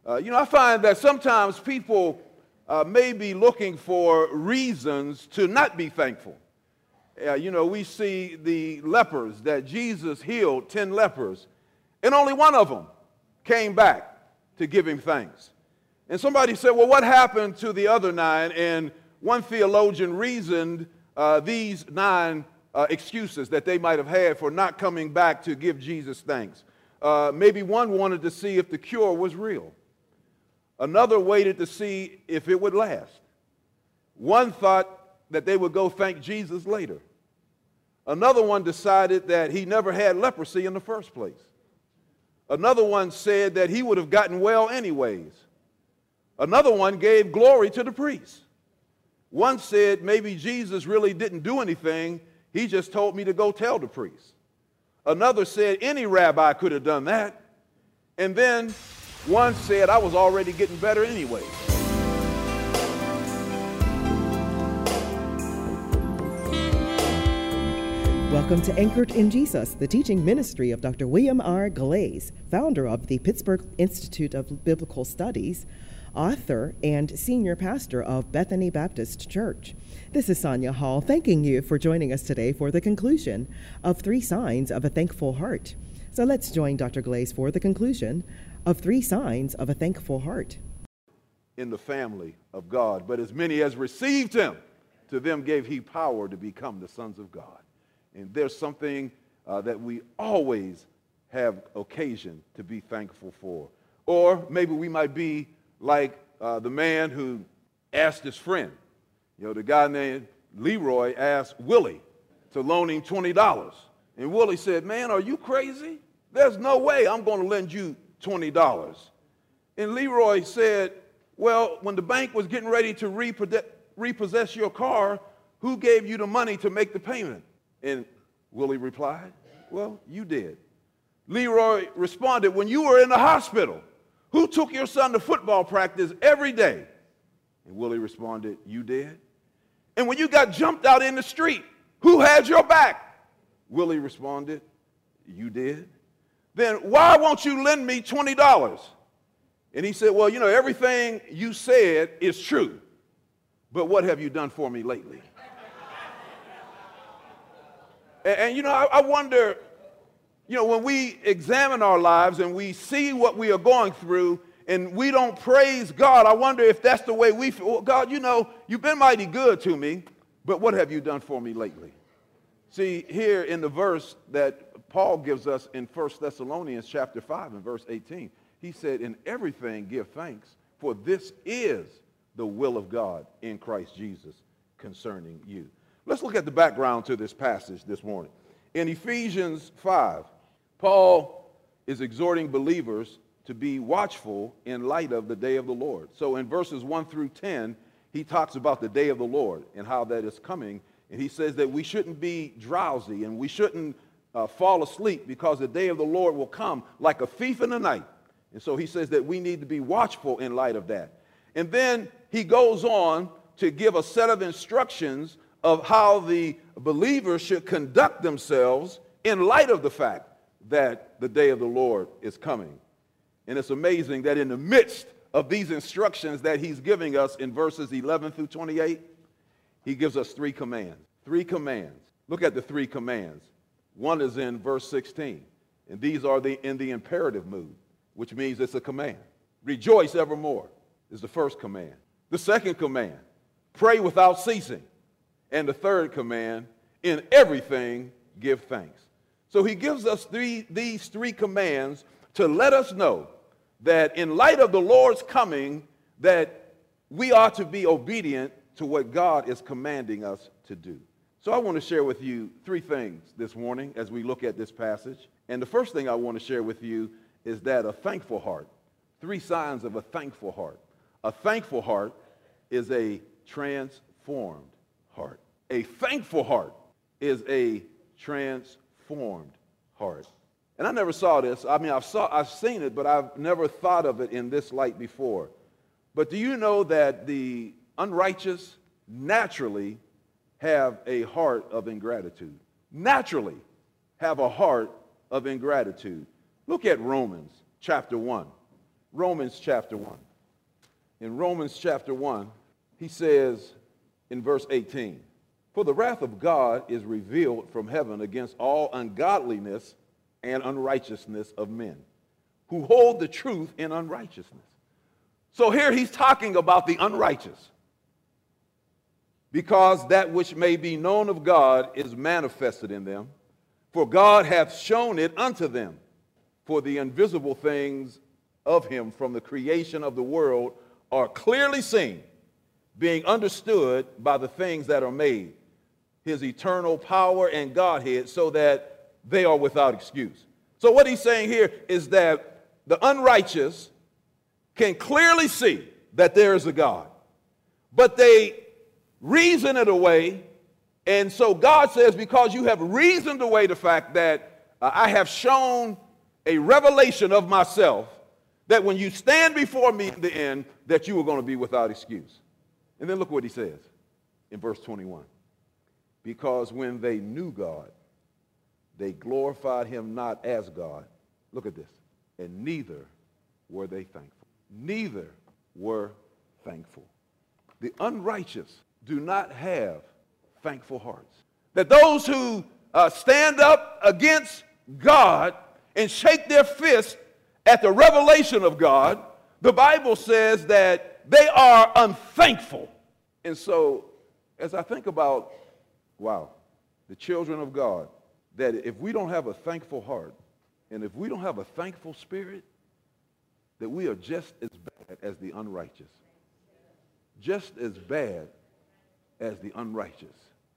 I find that sometimes people may be looking for reasons to not be thankful. We see the lepers that Jesus healed, 10 lepers, and only one of them came back to give him thanks. And somebody said, well, what happened to the other 9? And one theologian reasoned these 9 excuses that they might have had for not coming back to give Jesus thanks. Maybe one wanted to see if the cure was real. Another waited to see if it would last. One thought that they would go thank Jesus later. Another one decided that he never had leprosy in the first place. Another one said that he would have gotten well anyways. Another one gave glory to the priest. One said maybe Jesus really didn't do anything. He just told me to go tell the priest. Another said any rabbi could have done that. And then one said I was already getting better anyway. Welcome to Anchored in Jesus, the teaching ministry of Dr. William R. Glaze, founder of the Pittsburgh Institute of Biblical Studies, author and senior pastor of Bethany Baptist Church. This is Sonia Hall thanking you for joining us today for the conclusion of 3 Signs of a Thankful Heart. So let's join Dr. Glaze for the conclusion of 3 Signs of a Thankful Heart. In the family of God, but as many as received him, to them gave he power to become the sons of God. And there's something that we always have occasion to be thankful for. Or maybe we might be like the man who asked his friend. The guy named Leroy asked Willie to loan him $20. And Willie said, man, are you crazy? There's no way I'm going to lend you $20. And Leroy said, well, when the bank was getting ready to repossess your car, who gave you the money to make the payment? And Willie replied, well, you did. Leroy responded, when you were in the hospital, who took your son to football practice every day? And Willie responded, you did. And when you got jumped out in the street, who had your back? Willie responded, you did. Then why won't you lend me $20? And he said, well, everything you said is true, but what have you done for me lately? And I wonder, when we examine our lives and we see what we are going through and we don't praise God, I wonder if that's the way we feel. Well, God, you've been mighty good to me, but what have you done for me lately? See, here in the verse that Paul gives us in 1 Thessalonians chapter 5 and verse 18, he said, in everything give thanks, for this is the will of God in Christ Jesus concerning you. Let's look at the background to this passage this morning. In Ephesians 5, Paul is exhorting believers to be watchful in light of the day of the Lord. So in verses 1 through 10, he talks about the day of the Lord and how that is coming. And he says that we shouldn't be drowsy and we shouldn't fall asleep, because the day of the Lord will come like a thief in the night. And so he says that we need to be watchful in light of that. And then he goes on to give a set of instructions of how the believers should conduct themselves in light of the fact that the day of the Lord is coming. And it's amazing that in the midst of these instructions that he's giving us in verses 11 through 28, he gives us 3 commands. 3 commands. Look at the 3 commands. One is in verse 16, and these are in the imperative mood, which means it's a command. Rejoice evermore is the first command. The second command, pray without ceasing. And the third command, in everything give thanks. So he gives us these 3 commands to let us know that in light of the Lord's coming, that we ought to be obedient to what God is commanding us to do. So I want to share with you 3 things this morning as we look at this passage. And the first thing I want to share with you is that a thankful heart. 3 signs of a thankful heart. A thankful heart is a transformed heart. A thankful heart is a transformed heart. And I never saw this. I mean, I've seen it, but I've never thought of it in this light before. But do you know that the unrighteous naturally have a heart of ingratitude? Naturally have a heart of ingratitude. Look at Romans chapter 1. Romans chapter 1. In Romans chapter 1, he says in verse 18, "For the wrath of God is revealed from heaven against all ungodliness and unrighteousness of men, who hold the truth in unrighteousness." So here he's talking about the unrighteous. "Because that which may be known of God is manifested in them, for God hath shown it unto them. For the invisible things of him from the creation of the world are clearly seen, being understood by the things that are made, his eternal power and Godhead, so that they are without excuse." So what he's saying here is that the unrighteous can clearly see that there is a God, but they reason it away. And so God says, because you have reasoned away the fact that I have shown a revelation of myself, that when you stand before me in the end, that you are going to be without excuse. And then look what he says in verse 21. "Because when they knew God, they glorified him not as God." Look at this. "And neither were they thankful." Neither were thankful. The unrighteous do not have thankful hearts. That those who stand up against God and shake their fist at the revelation of God, the Bible says that they are unthankful. And so, as I think about, wow, the children of God, that if we don't have a thankful heart, and if we don't have a thankful spirit, that we are just as bad as the unrighteous. Just as bad as the unrighteous.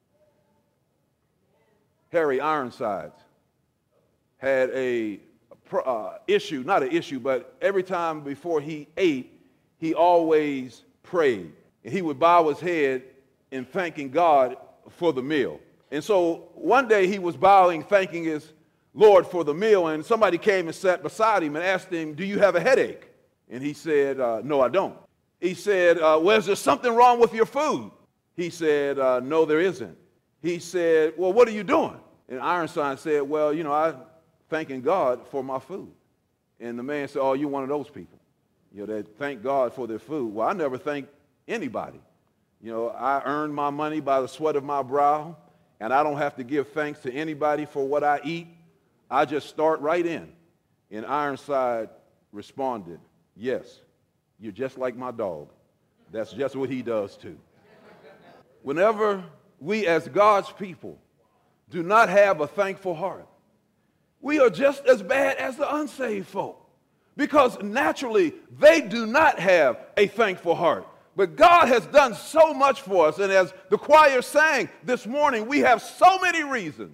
Harry Ironsides had a issue, not an issue, but every time before he ate, he always prayed. And he would bow his head in thanking God for the meal. And so one day he was bowing, thanking his Lord for the meal, and somebody came and sat beside him and asked him, "Do you have a headache?" And he said, "No, I don't." He said, "Well, is there something wrong with your food?" He said, "No, there isn't." He said, "Well, what are you doing?" And Ironside said, "Well, I'm thanking God for my food." And the man said, "Oh, you're one of those people, that thank God for their food." Well, I never thank anybody. I earn my money by the sweat of my brow, and I don't have to give thanks to anybody for what I eat. I just start right in. And Ironside responded, "Yes, you're just like my dog. That's just what he does too." Whenever we as God's people do not have a thankful heart, we are just as bad as the unsaved folk, because naturally they do not have a thankful heart. But God has done so much for us, and as the choir sang this morning, we have so many reasons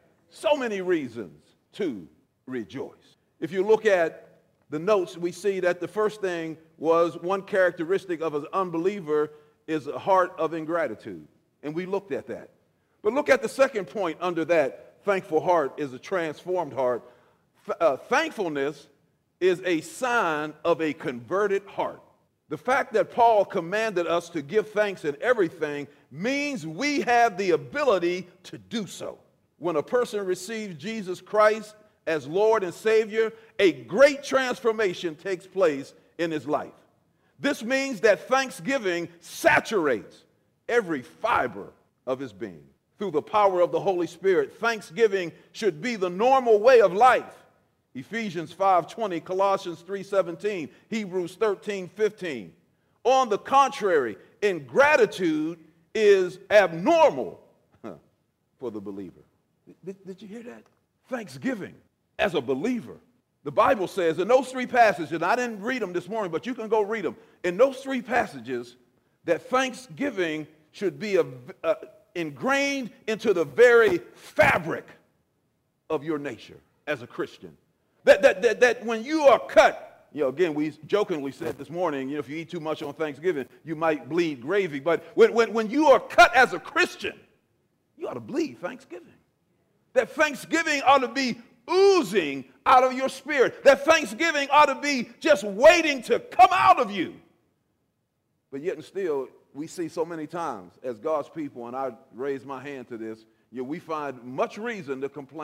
to rejoice. If you look at the notes, we see that the first thing was one characteristic of an unbeliever is a heart of ingratitude, and we looked at that. But look at the second point under that thankful heart is a transformed heart. Thankfulness is a sign of a converted heart. The fact that Paul commanded us to give thanks in everything means we have the ability to do so. When a person receives Jesus Christ as Lord and Savior, a great transformation takes place in his life. This means that thanksgiving saturates every fiber of his being. Through the power of the Holy Spirit, thanksgiving should be the normal way of life. Ephesians 5:20, Colossians 3:17, Hebrews 13:15. On the contrary, ingratitude is abnormal for the believer. Did you hear that? Thanksgiving as a believer. The Bible says in those three passages, and I didn't read them this morning, but you can go read them. In those three passages, that thanksgiving should be ingrained into the very fabric of your nature as a Christian. That when you are cut, again, we jokingly said this morning, if you eat too much on Thanksgiving, you might bleed gravy. But when you are cut as a Christian, you ought to bleed Thanksgiving. That Thanksgiving ought to be oozing out of your spirit. That Thanksgiving ought to be just waiting to come out of you. But yet and still, we see so many times as God's people, and I raise my hand to this, we find much reason to complain.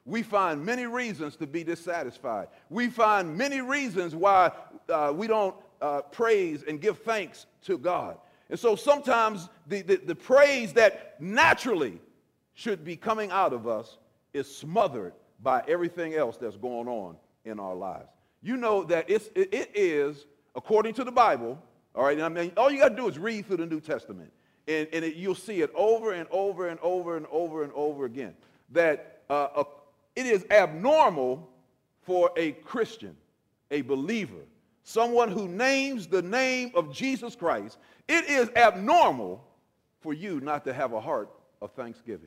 we find many reasons to be dissatisfied. We find many reasons why we don't praise and give thanks to God. And so sometimes the praise that naturally should be coming out of us is smothered by everything else that's going on in our lives. You know that it is, according to the Bible, all right, I mean, all you got to do is read through the New Testament, and you'll see it over and over and over and over and over again, that it is abnormal for a Christian, a believer, someone who names the name of Jesus Christ, it is abnormal for you not to have a heart of thanksgiving.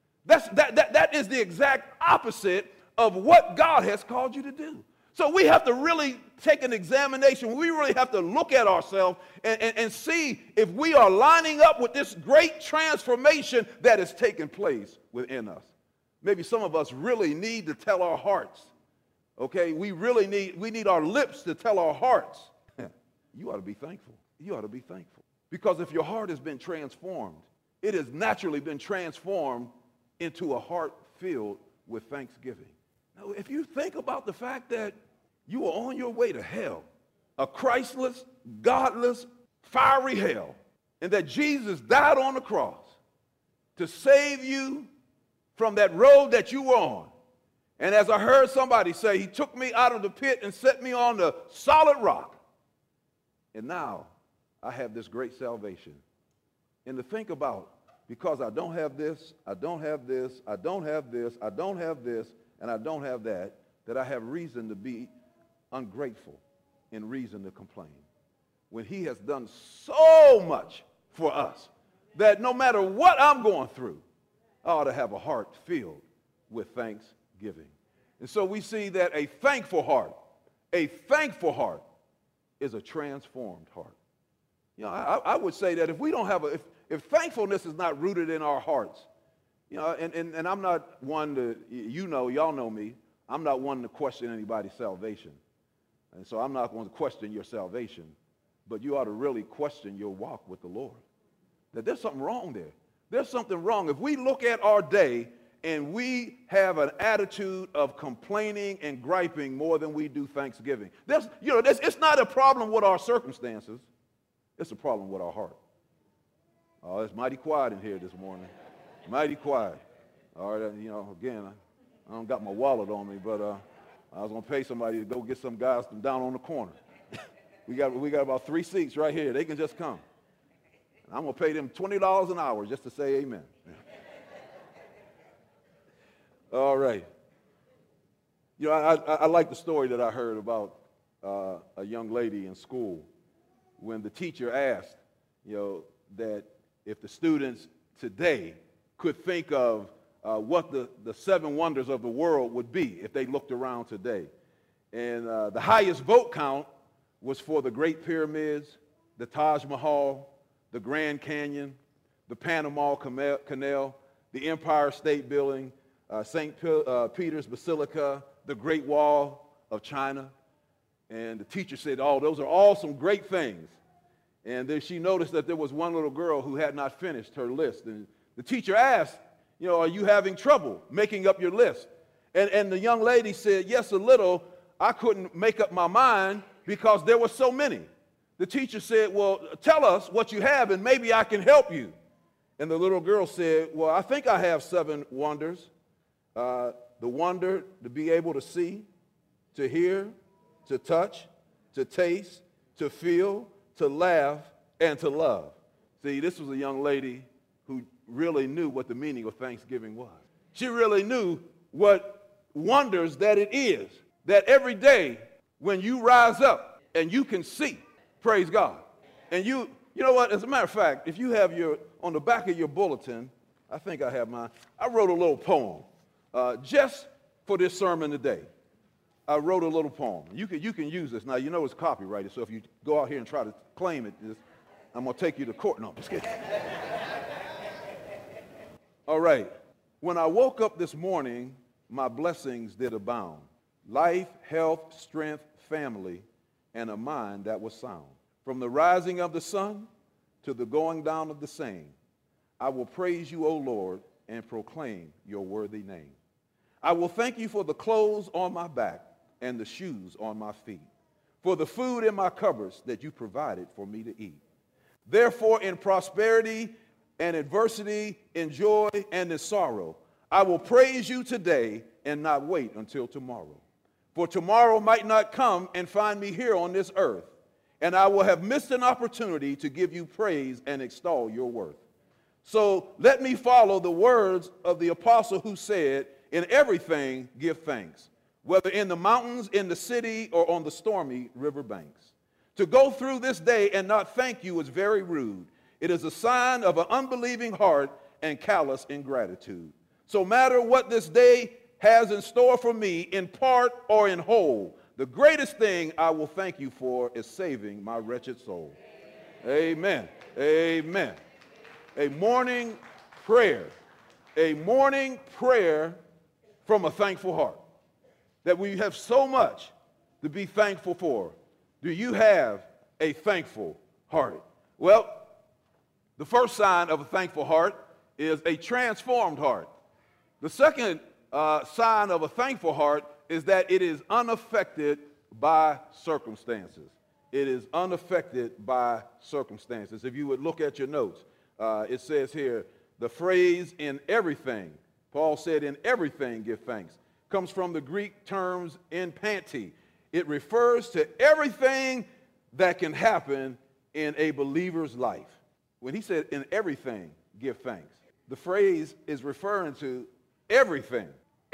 That is the exact opposite of what God has called you to do. So we have to really take an examination. We really have to look at ourselves and see if we are lining up with this great transformation that is taking place within us. Maybe some of us really need to tell our hearts, okay? We need our lips to tell our hearts. You ought to be thankful. You ought to be thankful. Because if your heart has been transformed, it has naturally been transformed into a heart filled with thanksgiving. Now, if you think about the fact that you are on your way to hell, a Christless, godless, fiery hell, and that Jesus died on the cross to save you from that road that you were on. And as I heard somebody say, he took me out of the pit and set me on the solid rock. And now I have this great salvation. And to think about, because I don't have this, I don't have this, I don't have this, I don't have this, and I don't have that I have reason to be ungrateful and reason to complain. When he has done so much for us that no matter what I'm going through, I ought to have a heart filled with thanksgiving. And so we see that a thankful heart is a transformed heart. You know, I would say that if we don't have if thankfulness is not rooted in our hearts, you know, and I'm not one to, y'all know me, I'm not one to question anybody's salvation. And so I'm not going to question your salvation, but you ought to really question your walk with the Lord. That there's something wrong there. There's something wrong. If we look at our day and we have an attitude of complaining and griping more than we do thanksgiving, it's not a problem with our circumstances. It's a problem with our heart. Oh, it's mighty quiet in here this morning. Mighty quiet. All right, again, I don't got my wallet on me, but I was going to pay somebody to go get some guys from down on the corner. we got about 3 seats right here. They can just come. I'm going to pay them $20 an hour just to say amen. All right. I like the story that I heard about a young lady in school when the teacher asked, that if the students today could think of what the 7 wonders of the world would be if they looked around today. And the highest vote count was for the Great Pyramids, the Taj Mahal, the Grand Canyon, the Panama Canal, the Empire State Building, St. Peter's Basilica, the Great Wall of China. And the teacher said, those are all some great things. And then she noticed that there was one little girl who had not finished her list. And the teacher asked, are you having trouble making up your list? And the young lady said, yes, a little. I couldn't make up my mind because there were so many. The teacher said, well, tell us what you have and maybe I can help you. And the little girl said, well, I think I have 7 wonders. The wonder to be able to see, to hear, to touch, to taste, to feel, to laugh, and to love. See, this was a young lady who really knew what the meaning of Thanksgiving was. She really knew what wonders that it is, that every day when you rise up and you can see, praise God. And you know what, as a matter of fact, if you have on the back of your bulletin, I think I have mine, I wrote a little poem just for this sermon today. I wrote a little poem. You can use this. Now, it's copyrighted, so if you go out here and try to claim it, I'm going to take you to court. No, I'm just kidding. All right. When I woke up this morning, my blessings did abound. Life, health, strength, family, and a mind that was sound. From the rising of the sun to the going down of the same, I will praise you, O Lord, and proclaim your worthy name. I will thank you for the clothes on my back and the shoes on my feet, for the food in my cupboards that you provided for me to eat. Therefore, in prosperity and adversity, in joy and in sorrow, I will praise you today and not wait until tomorrow. For tomorrow might not come and find me here on this earth, and I will have missed an opportunity to give you praise and extol your worth. So let me follow the words of the apostle who said, in everything give thanks, whether in the mountains, in the city, or on the stormy river banks. To go through this day and not thank you is very rude. It is a sign of an unbelieving heart and callous ingratitude. So no matter what this day has in store for me, in part or in whole, the greatest thing I will thank you for is saving my wretched soul. Amen. Amen. A morning prayer. A morning prayer from a thankful heart. That we have so much to be thankful for. Do you have a thankful heart? Well, the first sign of a thankful heart is a transformed heart. The second sign of a thankful heart is that it is unaffected by circumstances. It is unaffected by circumstances. If you would look at your notes, it says here, the phrase in everything, Paul said in everything give thanks, comes from the Greek terms in panti. It refers to everything that can happen in a believer's life. When he said in everything give thanks, the phrase is referring to everything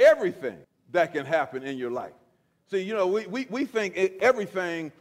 that can happen in your life. See, you know, we think everything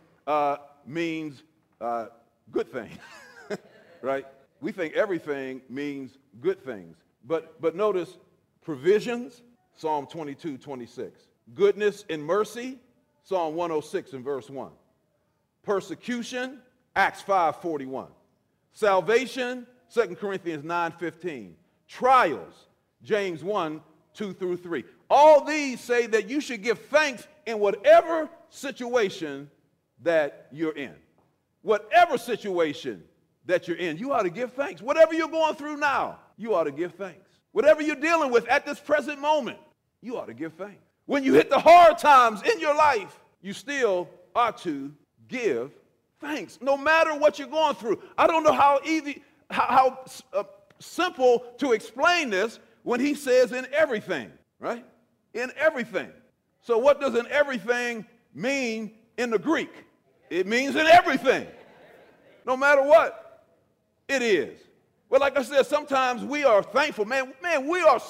means good things, right? We think everything means good things. But notice provisions, Psalm 22:26. Goodness and mercy, Psalm 106 and verse 1. Persecution, Acts 5:41. Salvation, 2 Corinthians 9:15. Trials, James 1:2 through 3. All these say that you should give thanks in whatever situation that you're in. Whatever situation that you're in, you ought to give thanks. Whatever you're going through now, you ought to give thanks. Whatever you're dealing with at this present moment, you ought to give thanks. When you hit the hard times in your life, you still ought to give thanks, no matter what you're going through. I don't know how easy, how simple to explain this when he says in everything, right? In everything. So what does in everything mean in the Greek? It means in everything, no matter what it is. Well, like I said, sometimes we are thankful. Man, we are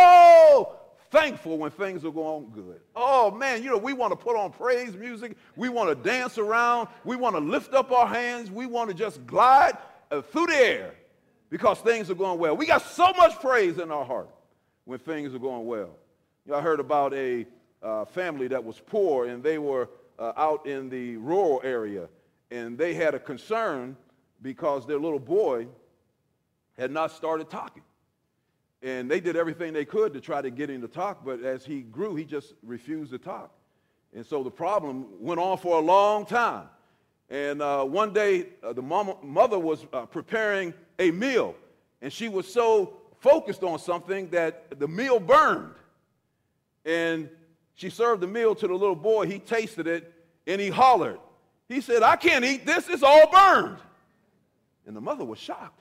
so thankful when things are going good. Oh, man, you know, we want to put on praise music. We want to dance around. We want to lift up our hands. We want to just glide through the air because things are going well. We got so much praise in our heart when things are going well. You know, I heard about a family that was poor, and they were out in the rural area, and they had a concern because their little boy had not started talking. And they did everything they could to try to get him to talk, but as he grew, he just refused to talk. And so the problem went on for a long time. And one day, the mother was preparing a meal, and she was so focused on something that the meal burned. And she served the meal to the little boy. He tasted it, and he hollered. He said, "I can't eat this. It's all burned." And the mother was shocked.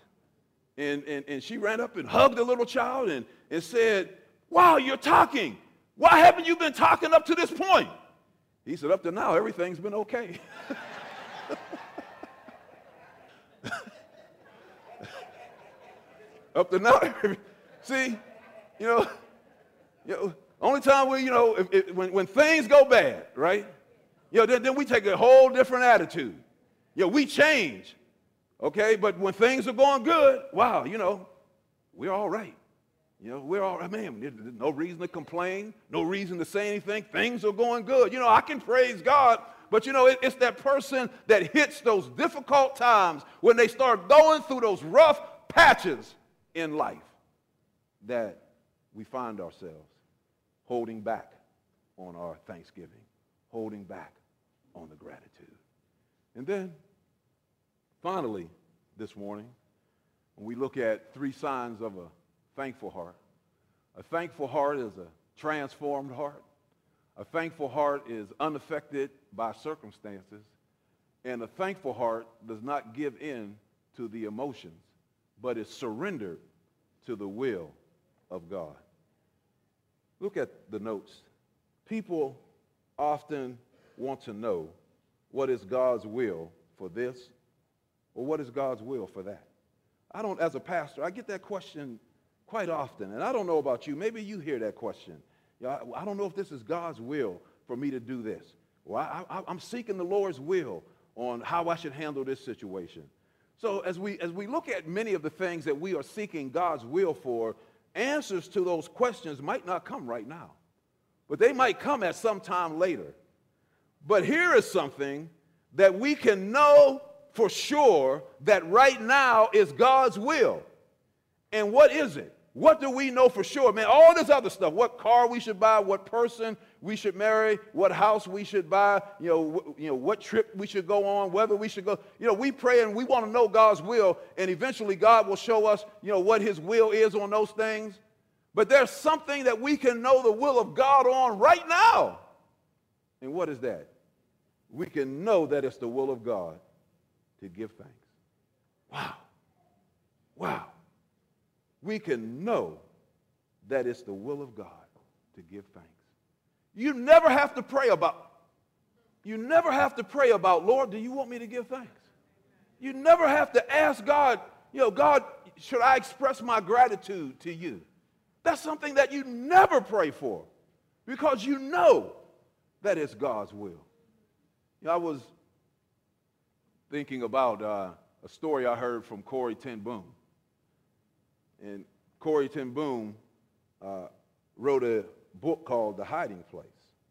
And she ran up and hugged the little child and said, "Wow, you're talking. Why haven't you been talking up to this point?" He said, "Up to now, everything's been okay." Up to now, see, you know, only time when things go bad, right? Then we take a whole different attitude. We change. Okay, but when things are going good, wow, we're all right. We're all right, man. There's no reason to complain, no reason to say anything. Things are going good. I can praise God, but it's that person that hits those difficult times when they start going through those rough patches in life that we find ourselves holding back on our thanksgiving, holding back on the gratitude. And then finally, this morning, when we look at 3 signs of a thankful heart is a transformed heart. A thankful heart is unaffected by circumstances, and a thankful heart does not give in to the emotions, but is surrendered to the will of God. Look at the notes. People often want to know what is God's will for this or what is God's will for that. As a pastor, I get that question quite often, and I don't know about you. Maybe you hear that question. I don't know if this is God's will for me to do this. Well, I'm seeking the Lord's will on how I should handle this situation. So as we look at many of the things that we are seeking God's will for, answers to those questions might not come right now, but they might come at some time later. But here is something that we can know for sure that right now is God's will. And what is it? What do we know for sure? Man, all this other stuff, what car we should buy, what person we should marry, what house we should buy, what trip we should go on, whether we should go. We pray and we want to know God's will, and eventually God will show us, what his will is on those things. But there's something that we can know the will of God on right now. And what is that? We can know that it's the will of God to give thanks. Wow. Wow. We can know that it's the will of God to give thanks. You never have to pray about, Lord, do you want me to give thanks? You never have to ask God, God, should I express my gratitude to you? That's something that you never pray for because you know that it's God's will. I was thinking about a story I heard from Corrie ten Boom. And Corrie ten Boom wrote a book called The Hiding Place.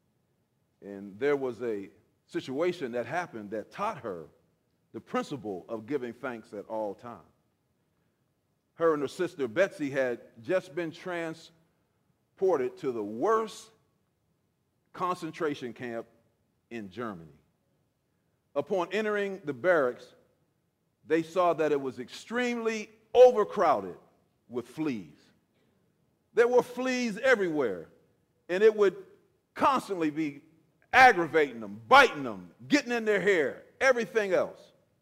And there was a situation that happened that taught her the principle of giving thanks at all times. Her and her sister Betsy had just been transported to the worst concentration camp in Germany. Upon entering the barracks, they saw that it was extremely overcrowded with fleas. There were fleas everywhere, and it would constantly be aggravating them, biting them, getting in their hair, everything else.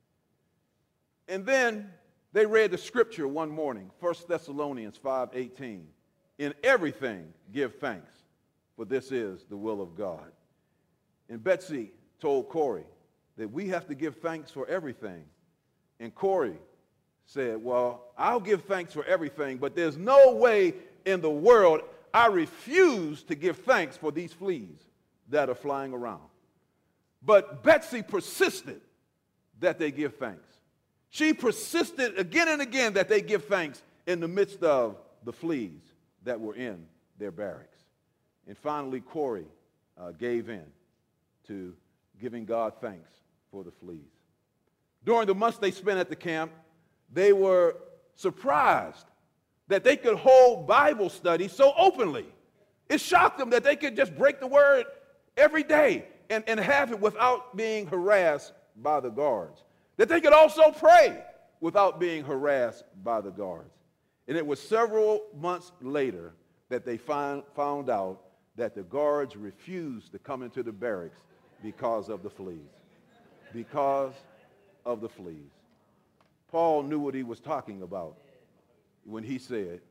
And then they read the scripture one morning, 1 Thessalonians 5:18. In everything give thanks, for this is the will of God. And Betsy told Corrie that we have to give thanks for everything. And Corrie said, well, I'll give thanks for everything, but there's no way in the world I refuse to give thanks for these fleas that are flying around. But Betsy persisted that they give thanks. She persisted again and again that they give thanks in the midst of the fleas that were in their barracks. And finally, Corrie gave in to giving God thanks for the fleas. During the months they spent at the camp, they were surprised that they could hold Bible study so openly. It shocked them that they could just break the word every day and have it without being harassed by the guards. That they could also pray without being harassed by the guards. And it was several months later that they found out that the guards refused to come into the barracks because of the fleas. Because of the fleas. Paul knew what he was talking about when he said,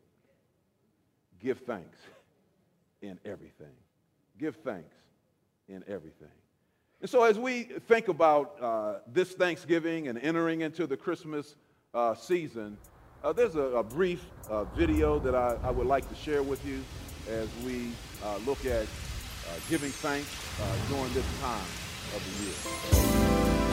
give thanks in everything. Give thanks in everything. And so as we think about this Thanksgiving and entering into the Christmas season, there's a brief video that I would like to share with you as we look at giving thanks during this time of the year.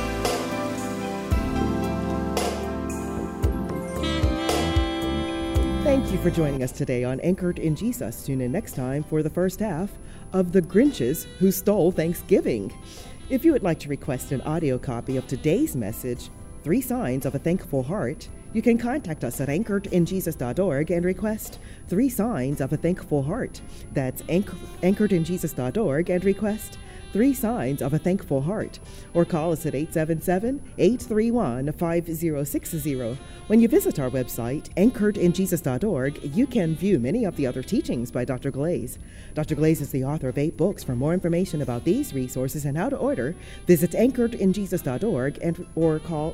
Thank you for joining us today on Anchored in Jesus. Tune in next time for the first half of The Grinches Who Stole Thanksgiving. If you would like to request an audio copy of today's message, 3 Signs of a Thankful Heart, you can contact us at anchoredinjesus.org and request 3 Signs of a Thankful Heart. That's anchoredinjesus.org and request 3 Signs of a Thankful Heart, or call us at 877-831-5060. When you visit our website, anchoredinjesus.org, you can view many of the other teachings by Dr. Glaze. Dr. Glaze is the author of 8 books. For more information about these resources and how to order, visit anchoredinjesus.org or call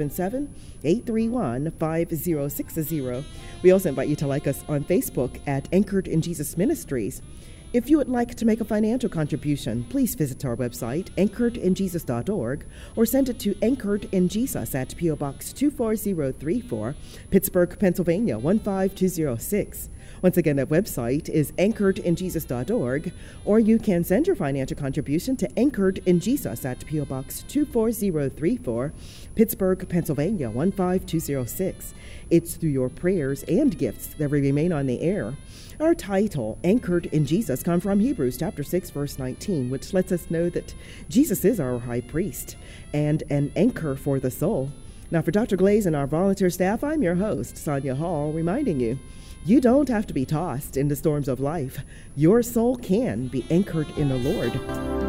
877-831-5060. We also invite you to like us on Facebook at Anchored in Jesus Ministries. If you would like to make a financial contribution, please visit our website, anchoredinjesus.org, or send it to Anchored in Jesus at P.O. Box 24034, Pittsburgh, Pennsylvania 15206. Once again, that website is anchoredinjesus.org, or you can send your financial contribution to Anchored in Jesus at P.O. Box 24034, Pittsburgh, Pennsylvania 15206. It's through your prayers and gifts that we remain on the air. Our title, Anchored in Jesus, comes from Hebrews chapter 6, verse 19, which lets us know that Jesus is our high priest and an anchor for the soul. Now, for Dr. Glaze and our volunteer staff, I'm your host, Sonia Hall, reminding you, you don't have to be tossed in the storms of life. Your soul can be anchored in the Lord.